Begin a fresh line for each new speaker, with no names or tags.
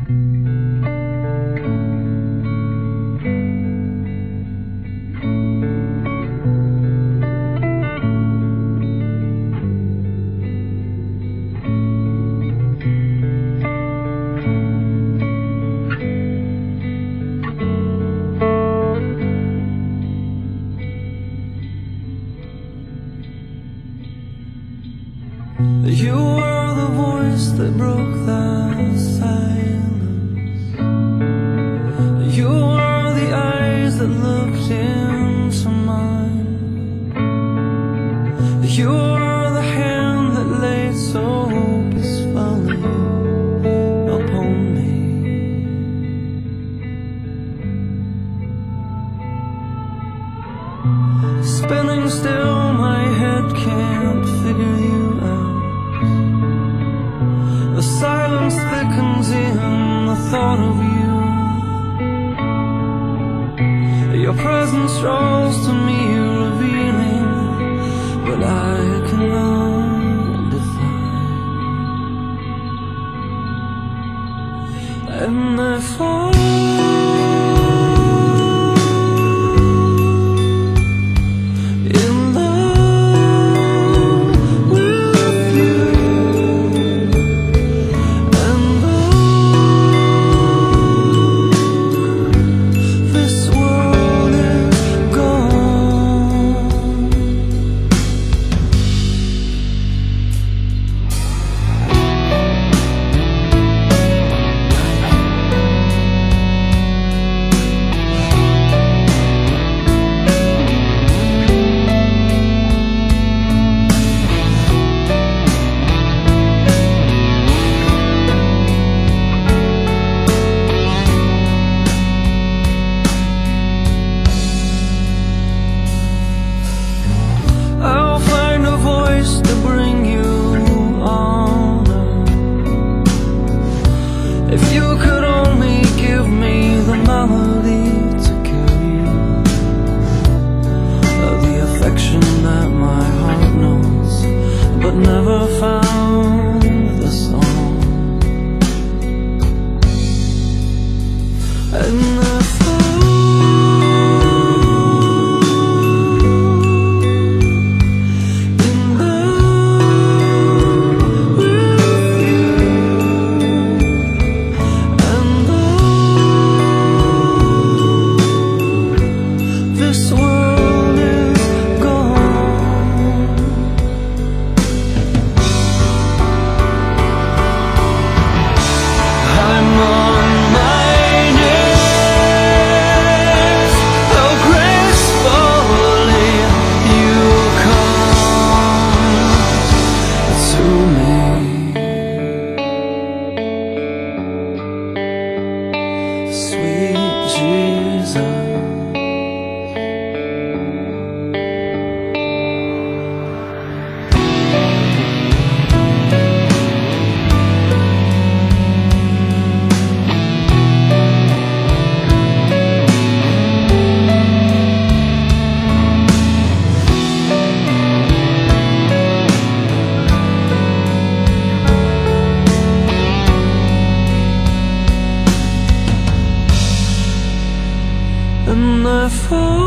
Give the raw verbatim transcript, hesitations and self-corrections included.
You were the voice that broke the silence. You were the eyes that looked into mine. You were the hand that laid so peacefully upon me. Spinning still, my head can't figure you out. The silence thickens in the thought of you. Your presence draws to me, revealing what I cannot define. And I fall if you could only give me the melody to carry the affection that my heart knows, but never found the song. And I and I fall